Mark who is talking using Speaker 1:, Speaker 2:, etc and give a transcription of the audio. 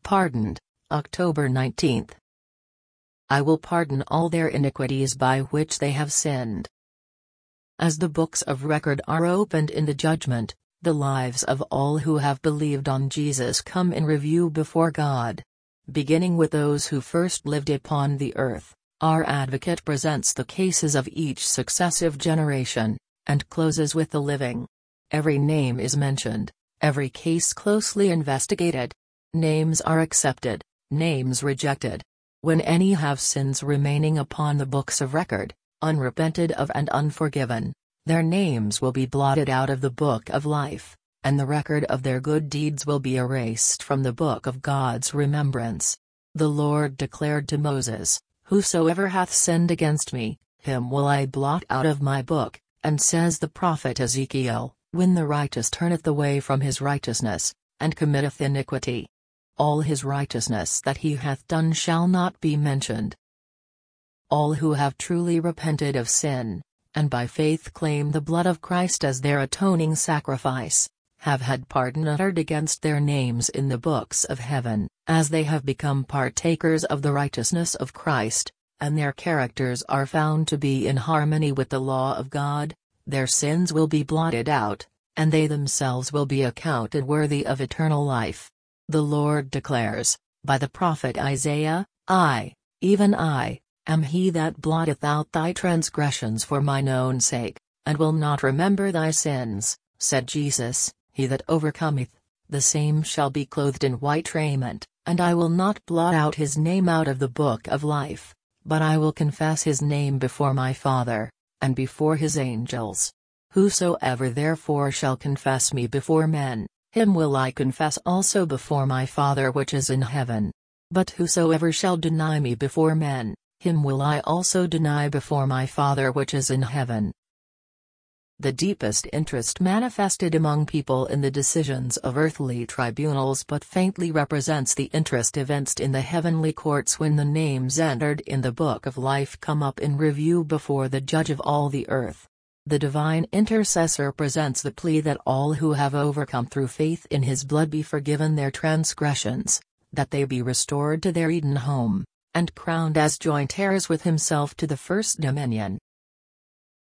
Speaker 1: Pardoned, October 19. I will pardon all their iniquities by which they have sinned. As the books of record are opened in the judgment, the lives of all who have believed on Jesus come in review before God. Beginning with those who first lived upon the earth, our advocate presents the cases of each successive generation, and closes with the living. Every name is mentioned, every case closely investigated. Names are accepted, names rejected. When any have sins remaining upon the books of record, unrepented of and unforgiven, their names will be blotted out of the book of life, and the record of their good deeds will be erased from the book of God's remembrance. The Lord declared to Moses, "Whosoever hath sinned against me, him will I blot out of my book," and says the prophet Ezekiel, "When the righteous turneth away from his righteousness, and committeth iniquity, all his righteousness that he hath done shall not be mentioned." All who have truly repented of sin, and by faith claim the blood of Christ as their atoning sacrifice, have had pardon uttered against their names in the books of heaven, as they have become partakers of the righteousness of Christ, and their characters are found to be in harmony with the law of God. Their sins will be blotted out, and they themselves will be accounted worthy of eternal life. The Lord declares, by the prophet Isaiah, "I, even I, am he that blotteth out thy transgressions for mine own sake, and will not remember thy sins," said Jesus. "He that overcometh, the same shall be clothed in white raiment, and I will not blot out his name out of the book of life, but I will confess his name before my Father, and before his angels. Whosoever therefore shall confess me before men, him will I confess also before my Father which is in heaven. But whosoever shall deny me before men, him will I also deny before my Father which is in heaven." The deepest interest manifested among people in the decisions of earthly tribunals but faintly represents the interest evinced in the heavenly courts when the names entered in the book of life come up in review before the Judge of all the earth. The divine intercessor presents the plea that all who have overcome through faith in his blood be forgiven their transgressions, that they be restored to their Eden home, and crowned as joint heirs with himself to the first dominion,